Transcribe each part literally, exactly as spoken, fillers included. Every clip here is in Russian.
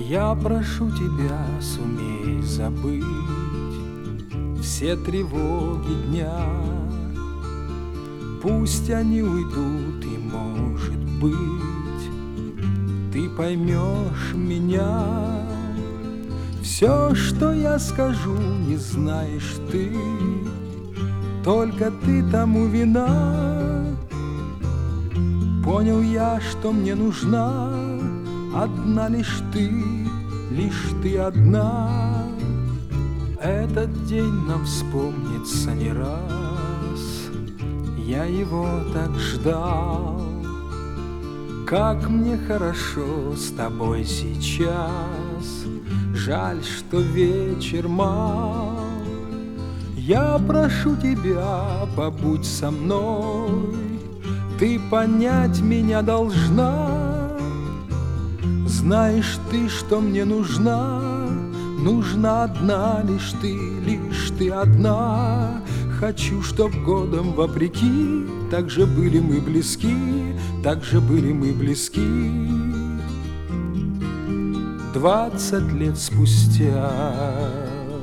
Я прошу тебя, сумей забыть все тревоги дня. Пусть они уйдут, и, может быть, ты поймешь меня. Все, что я скажу, не знаешь ты, только ты тому вина. Понял я, что мне нужна одна лишь ты, лишь ты одна. Этот день нам вспомнится не раз, я его так ждал. Как мне хорошо с тобой сейчас, жаль, что вечер мал. Я прошу тебя, побудь со мной, ты понять меня должна. Знаешь ты, что мне нужна, нужна одна лишь ты, лишь ты одна. Хочу, чтоб годом вопреки так же были мы близки, так же были мы близки. Двадцать лет спустя.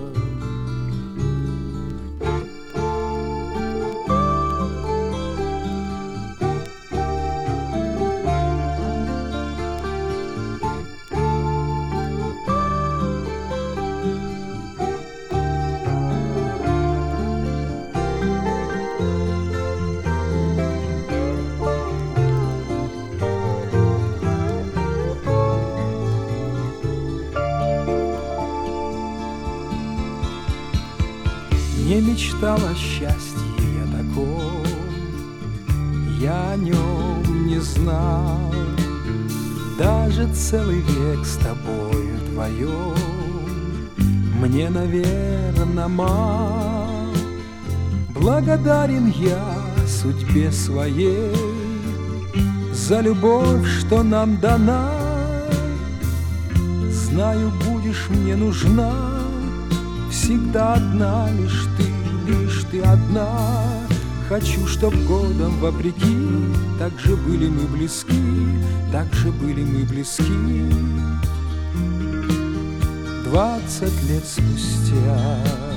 Не мечтал о счастье я таком, я о нем не знал. Даже целый век с тобою вдвоем мне, наверно, мал. Благодарен я судьбе своей за любовь, что нам дана. Знаю, будешь мне нужна всегда одна лишь ты, лишь ты одна. Хочу, чтоб годом вопреки так же были мы близки, так же были мы близки. Двадцать лет спустя.